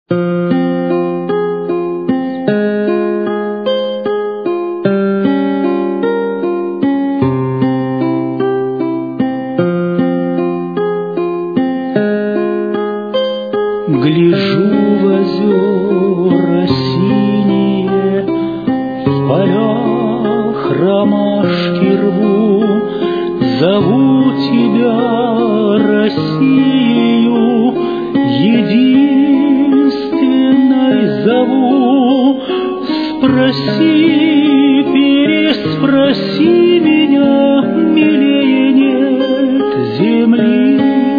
Гляжу в озера синие, в полях ромашки рву, зову тебя, Россию, единственной зову. Спроси, переспроси меня, милее нет земли.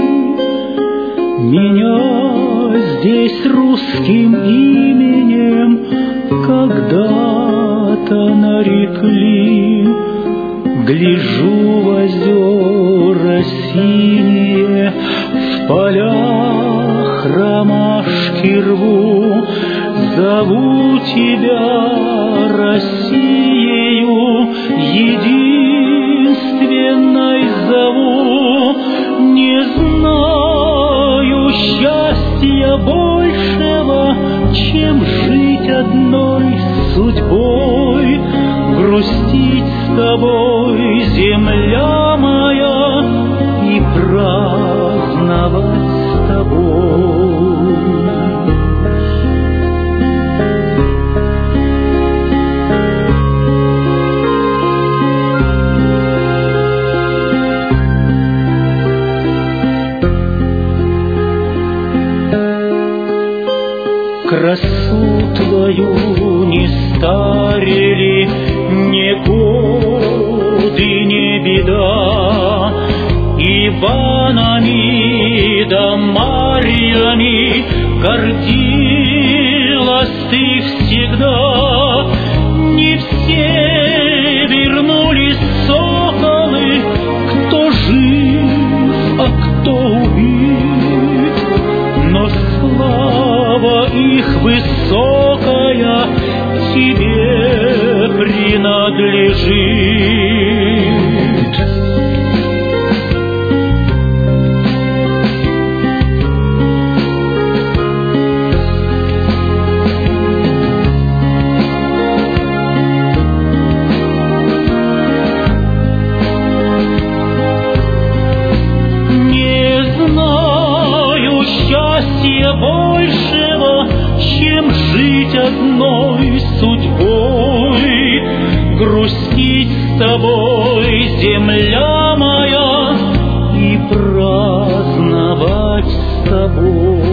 Меня здесь русским именем когда-то нарекли. Гляжу в озера синие, в полях ромашки рву, зову тебя, Россию, единственной зову. Не знаю счастья большего, чем жить одной судьбой, грустить с тобой, земля моя, и праздновать с тобой. Красу твою не старили ни годы, ни беда, Иванами да Марьями гордилась ты всегда. Не все вернулись соколы, кто жив, а кто убит, но слава их высокая тебе принадлежит. Не знаю счастья большего, чем жить одной судьбой, грустить с тобой, земля моя, и праздновать с тобой.